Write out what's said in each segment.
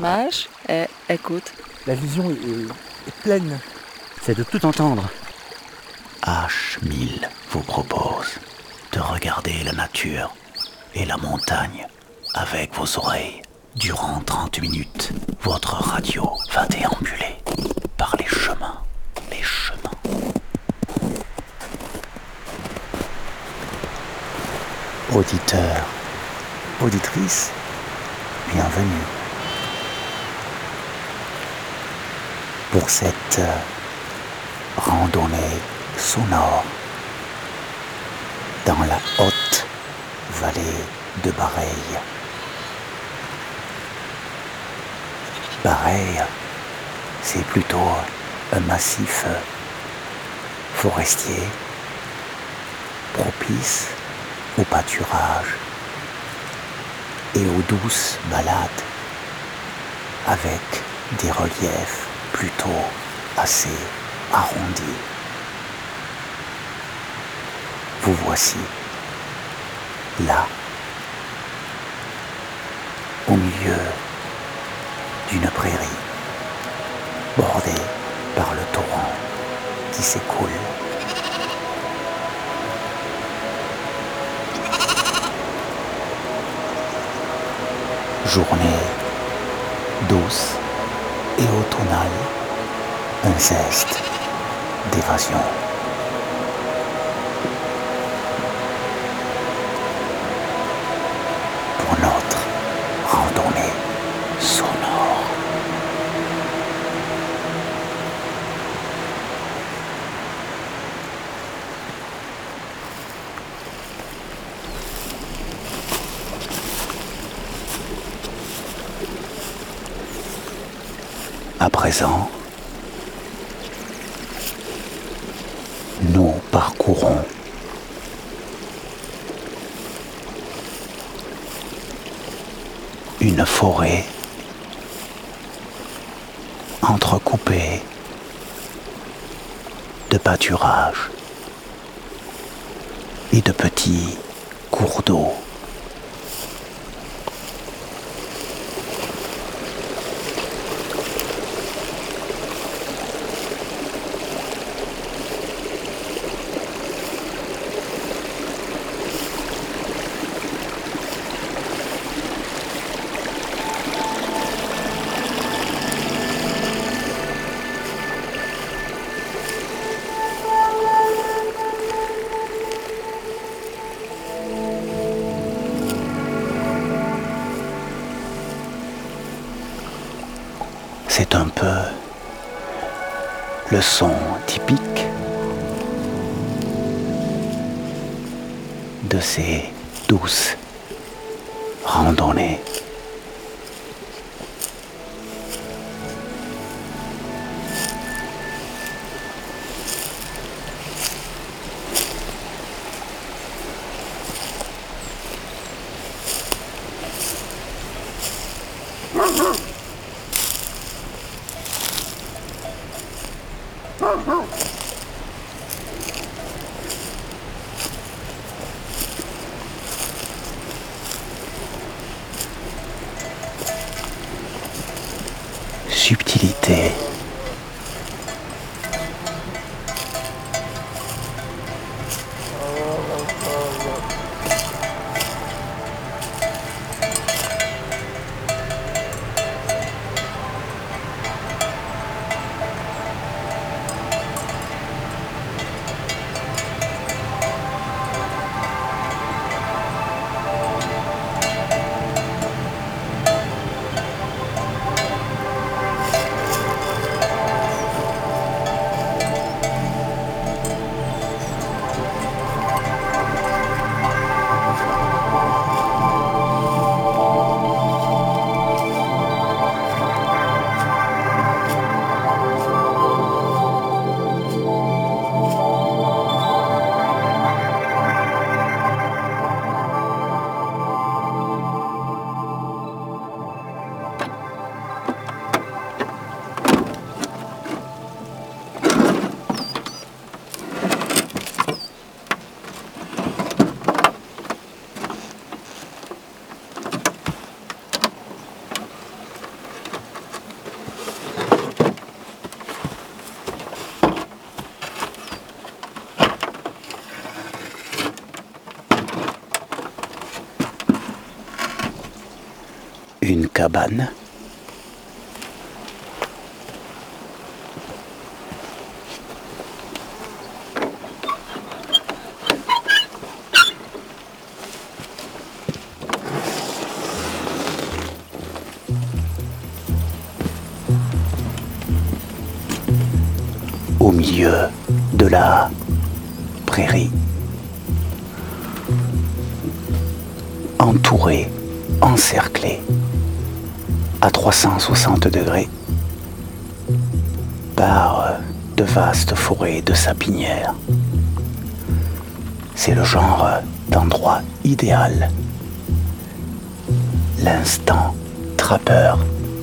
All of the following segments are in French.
Mage et écoute. La vision est pleine. C'est de tout entendre. H1000 vous propose de regarder la nature et la montagne avec vos oreilles. Durant 30 minutes, votre radio va déambuler par les chemins. Auditeurs, auditrices, bienvenue pour cette randonnée sonore dans la haute vallée de Bareilles. Bareilles, c'est plutôt un massif forestier propice au pâturage et aux douces balades avec des reliefs plutôt assez arrondis. Vous voici là, au milieu d'une prairie bordée par le torrent qui s'écoule. Journée douce et automnale, un zeste d'évasion. Pour notre randonnée sonore. À présent, nous parcourons une forêt entrecoupée de pâturages et de petits cours d'eau. C'est un peu le son typique de ces douces randonnées. Subtilité. une cabane. Au milieu de la prairie, entouré, encerclé à 360 degrés par de vastes forêts de sapinières. C'est le genre d'endroit idéal. L'instant trappeur.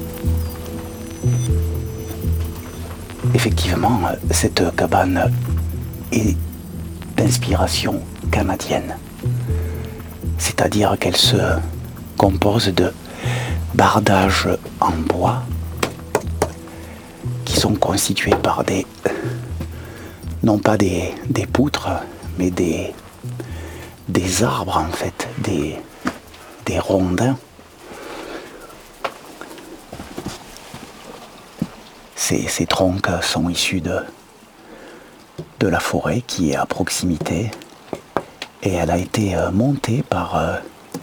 Effectivement, cette cabane est d'inspiration canadienne. C'est-à-dire qu'elle se compose de bardages en bois qui sont constitués par non pas des poutres, mais des arbres en fait, des rondins. Ces troncs sont issus de la forêt qui est à proximité et elle a été montée par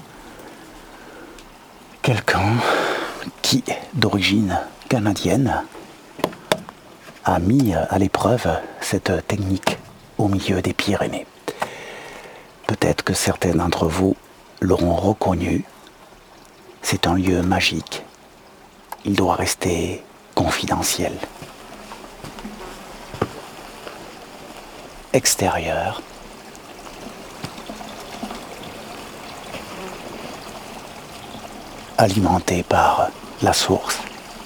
quelqu'un qui, d'origine canadienne, a mis à l'épreuve cette technique au milieu des Pyrénées. Peut-être que certains d'entre vous l'auront reconnu. C'est un lieu magique. Il doit rester confidentiel. Extérieur. Alimenté par la source.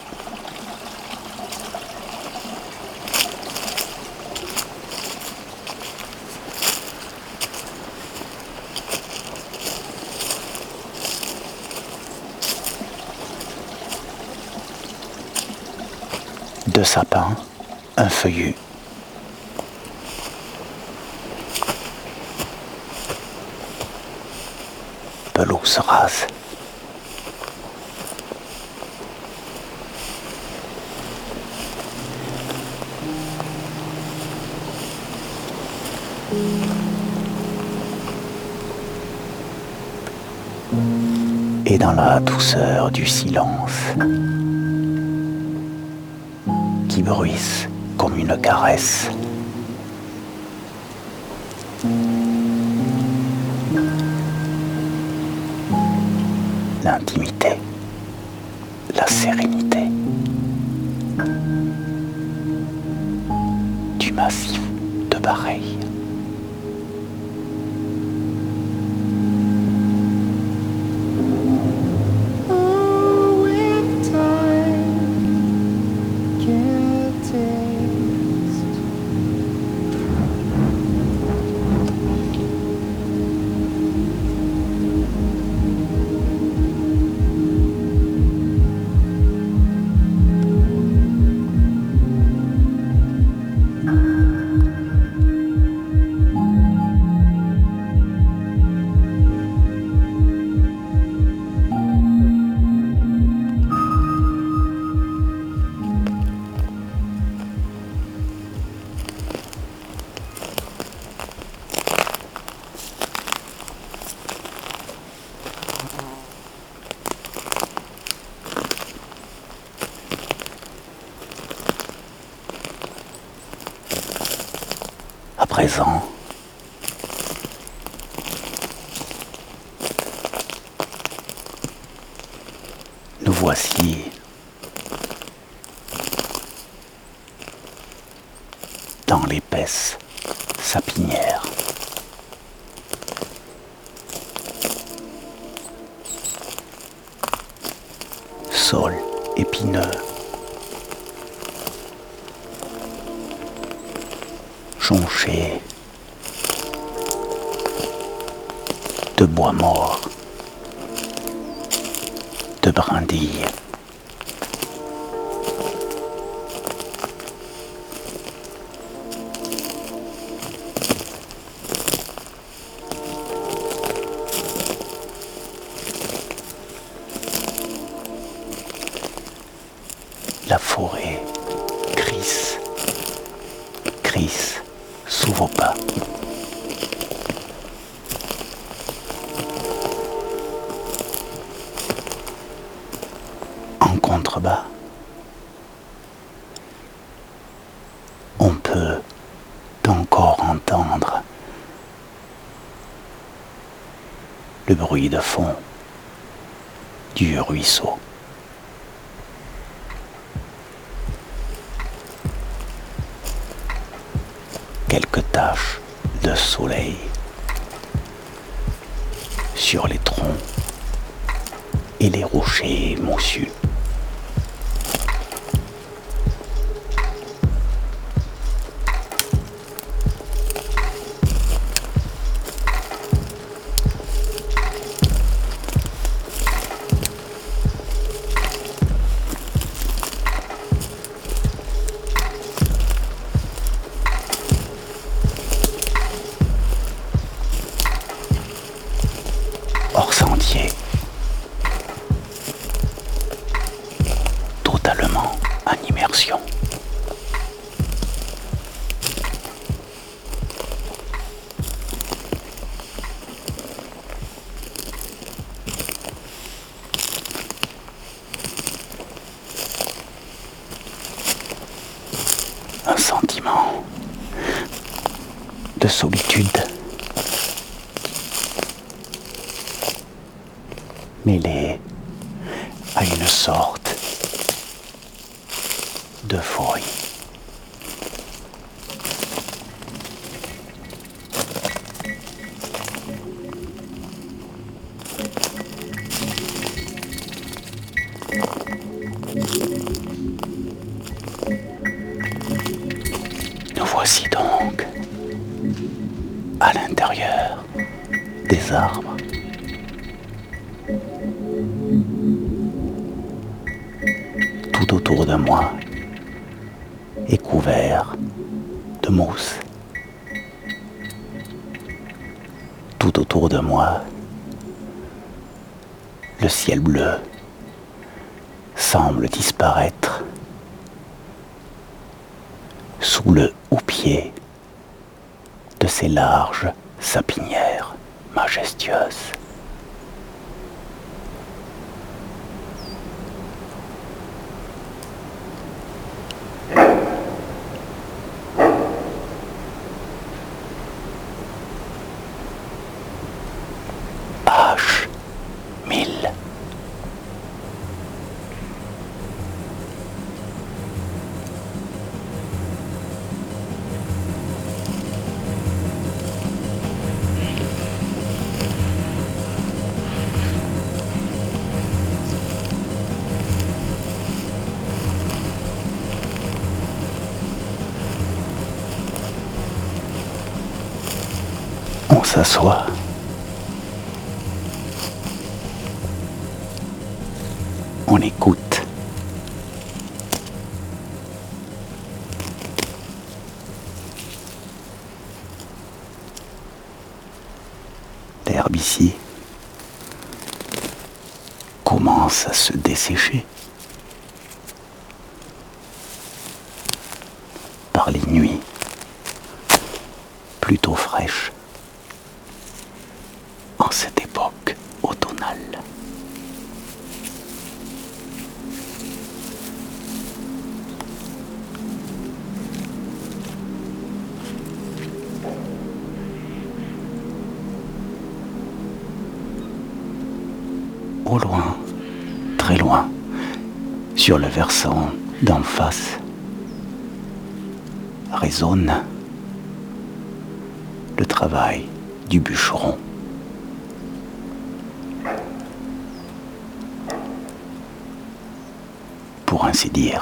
Deux sapins, un feuillu. Pelouse rase. Et dans la douceur du silence qui bruisse comme une caresse, l'intimité, la sérénité du massif de Bareilles. À présent, nous voici dans l'épaisse sapinière. Sol épineux. Jonché de bois mort, de brindilles. La forêt crisse, crisse sous vos pas. En contrebas, on peut encore entendre le bruit de fond du ruisseau. Quelques taches de soleil sur les troncs et les rochers moussus. Hors sentier, totalement en immersion. Un sentiment de solitude mêlé à une sorte d'euphorie. Nous voici donc à l'intérieur des arbres. Tout autour de moi est couvert de mousse. Tout autour de moi, le ciel bleu semble disparaître sous le houppier de ces larges sapinières majestueuses. H1000. On s'assoit. On écoute. L'herbe ici commence à se dessécher. Par les nuits plutôt fraîches en cette époque automnale. Au loin, très loin, sur le versant d'en face, résonne le travail du bûcheron. Pour ainsi dire,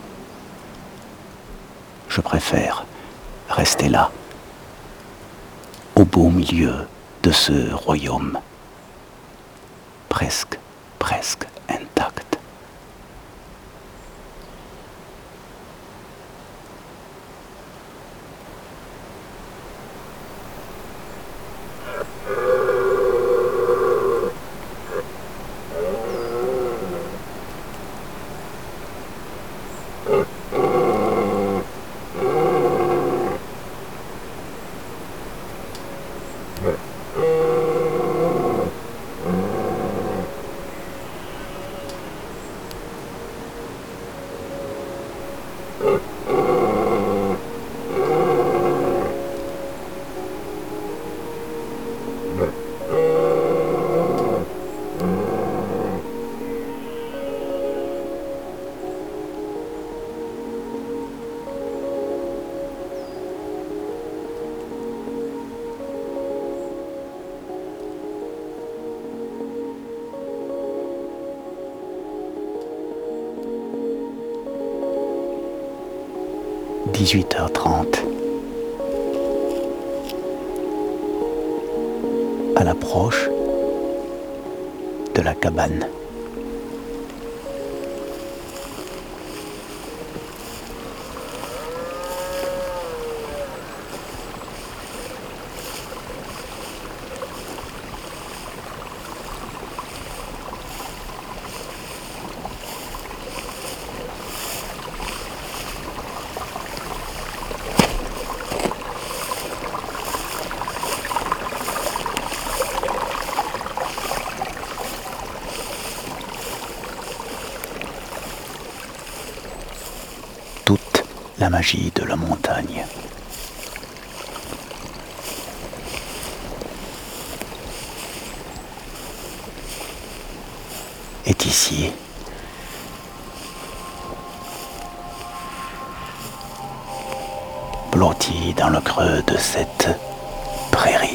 je préfère rester là, au beau milieu de ce royaume presque intact. 18h30. À l'approche de la cabane. Toute la magie de la montagne. Est ici. Blotti dans le creux de cette prairie.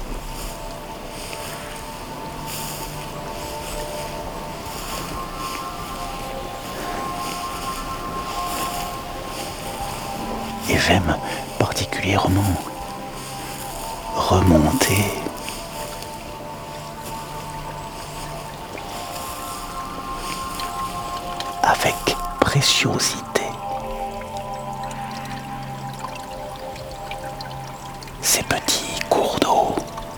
Et j'aime particulièrement remonter avec préciosité ces petits cours d'eau.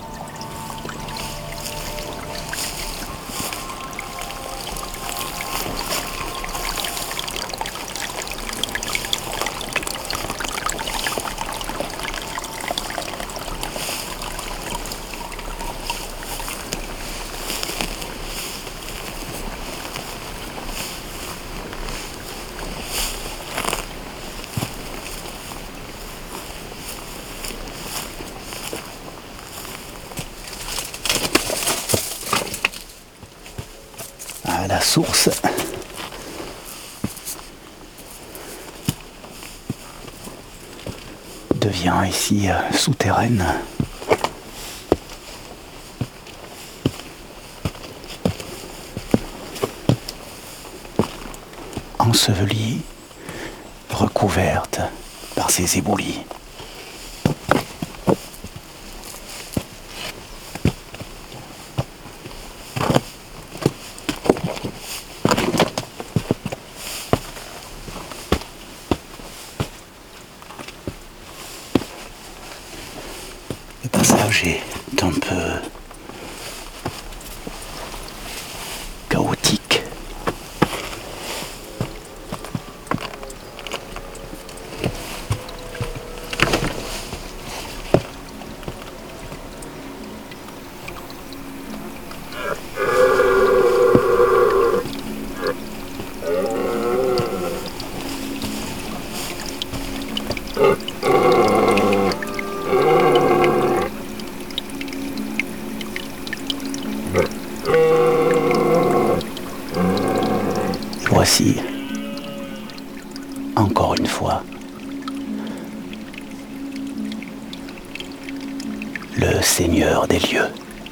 La source devient ici souterraine. Ensevelie, recouverte par ces éboulis. Le passage est un peu chaotique. Voici, encore une fois, le Seigneur des lieux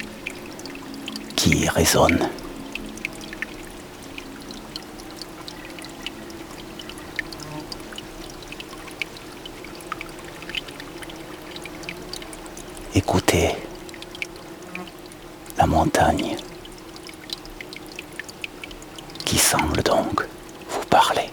qui résonne. Écoutez la montagne qui semble donc vous parler.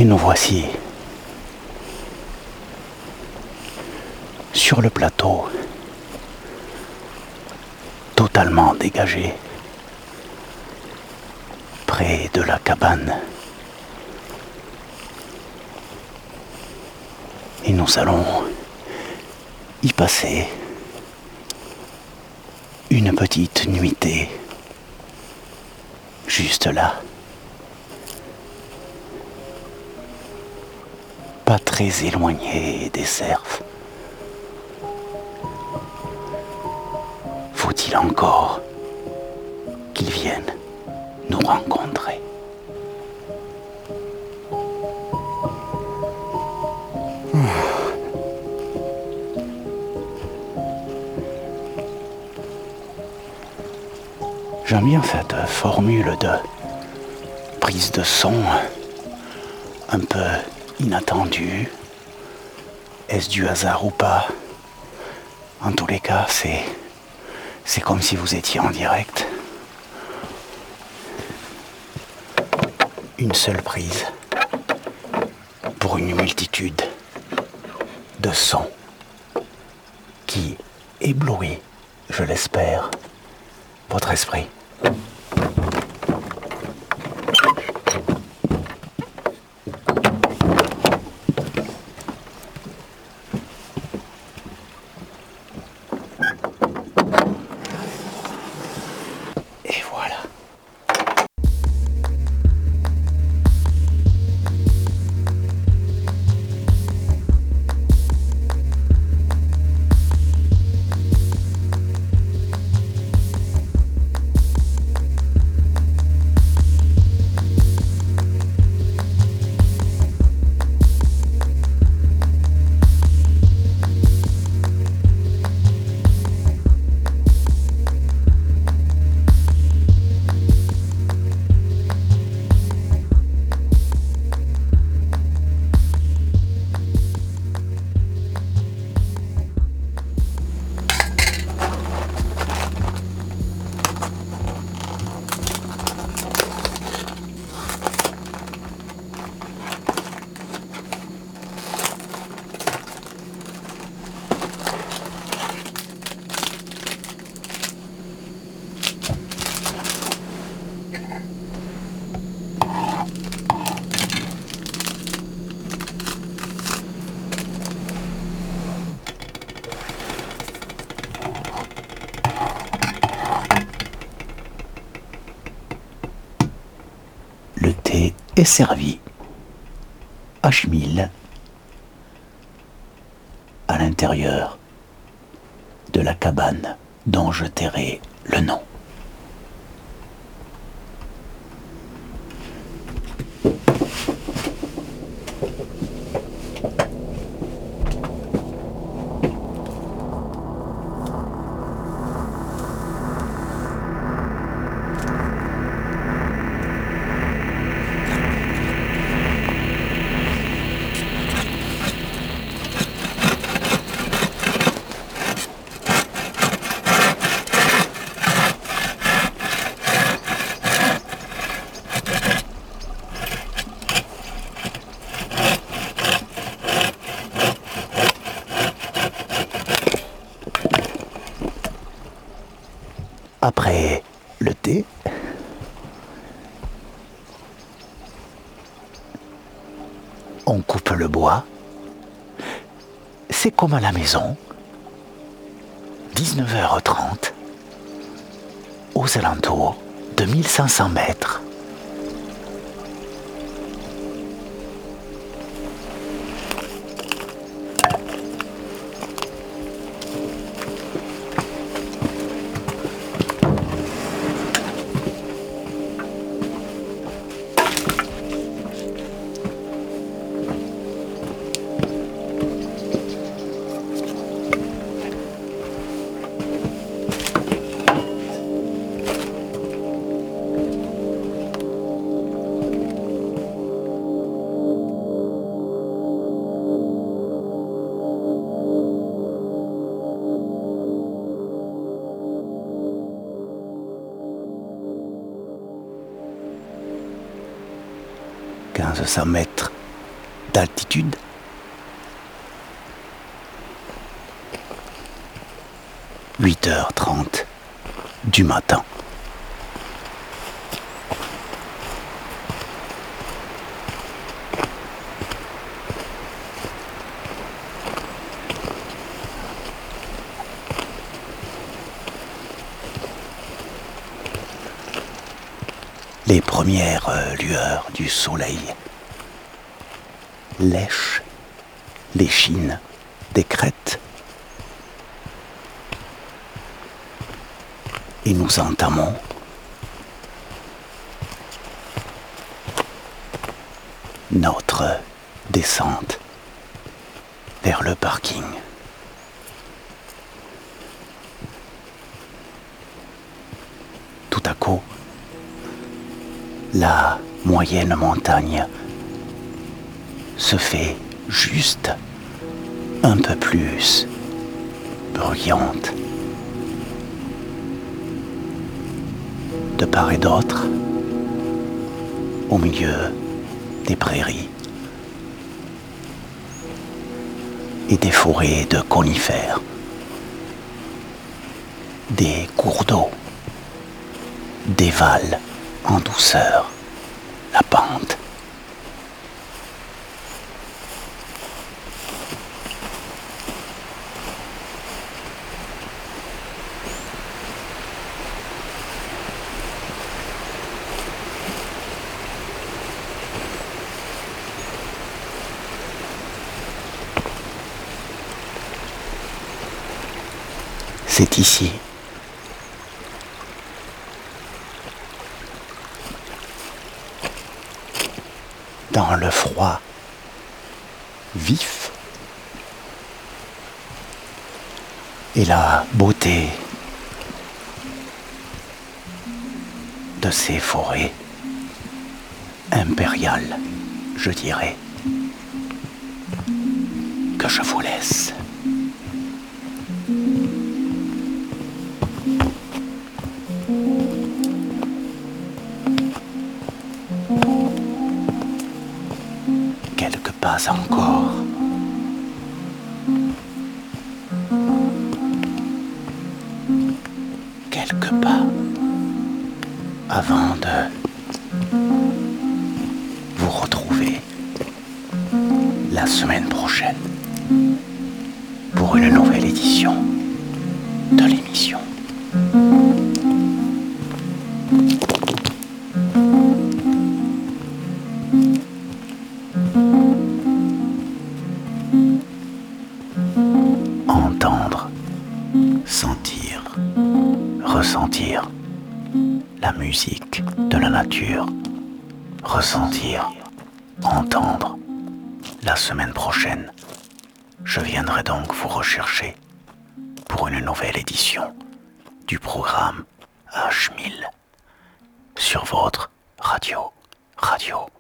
Et nous voici sur le plateau, totalement dégagé, près de la cabane. Et nous allons y passer une petite nuitée, juste là. Pas très éloigné des cerfs. Faut-il encore qu'ils viennent nous rencontrer? J'aime bien cette formule de prise de son un peu inattendue. Est-ce du hasard ou pas? En tous les cas, c'est comme si vous étiez en direct. Une seule prise pour une multitude de sons qui éblouit, je l'espère, votre esprit. Et voilà. Le thé est servi à Schmil, à l'intérieur de la cabane dont je tairai le nom. Après le thé, on coupe le bois. C'est comme à la maison. 19h30, aux alentours de 1500 mètres. « 1500 mètres d'altitude. « 8h30 du matin. Les premières lueurs du soleil lèchent l'échine des crêtes et nous entamons notre descente vers le parking. Tout à coup, la moyenne montagne se fait juste un peu plus bruyante. De part et d'autre, au milieu des prairies et des forêts de conifères, des cours d'eau dévalent en douceur la pente. C'est ici, dans le froid vif et la beauté de ces forêts impériales, je dirais, que je vous laisse. Quelques pas encore. Quelques pas avant de vous retrouver la semaine prochaine pour une nouvelle édition de l'émission. Entendre, sentir, ressentir la musique de la nature, ressentir, entendre. La semaine prochaine, je viendrai donc vous rechercher pour une nouvelle édition du programme H1000 sur votre radio